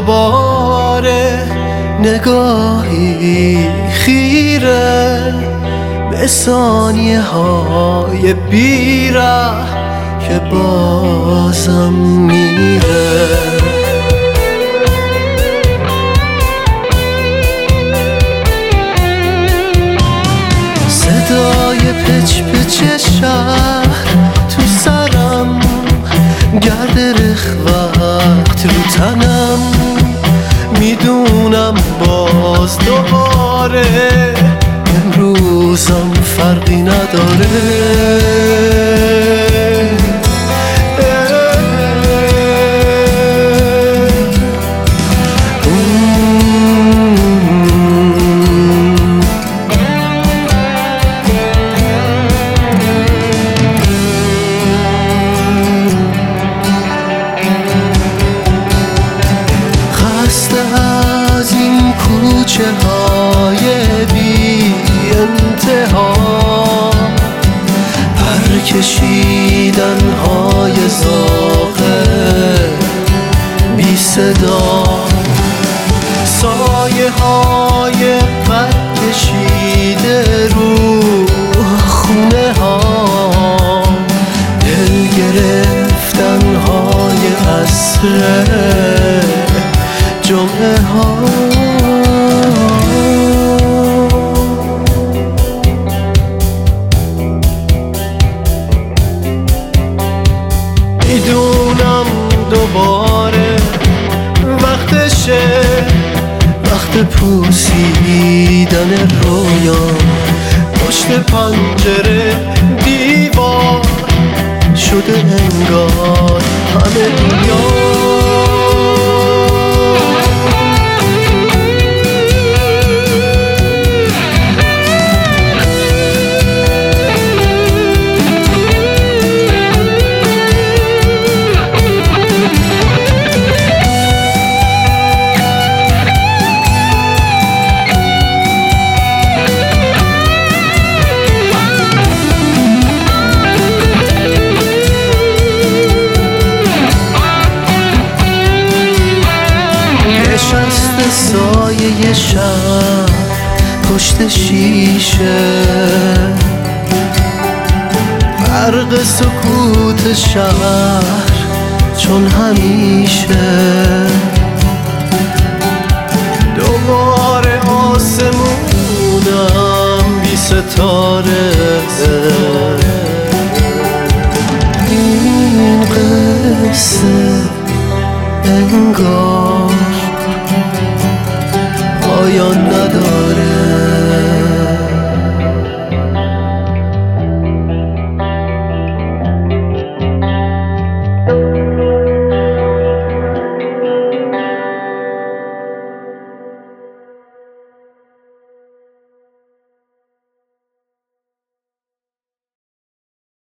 دوباره نگاهی خیره به ثانیه های بیره که بازم میره. صدای پچ پچ شهر تو سرم، گرد رخوت رو تنم، میدونم باز دوباره امروزم فرقی نداره. از این کوچه های بی انتها، پرکشیدن های زاغه بی صدا، سایه های پرکشیده رو خونه ها، دل گرفتن های عصر جمعه ها. میدونم دوباره وقتشه، وقت پوسیدن رویا، پشت پنجره دیوار شده انگار همه دنیا. سایه شب پشت شیشه، برق سکوت شهر چون همیشه، دوباره آسمونم بی ستاره. این قصه انگار پایان نداره.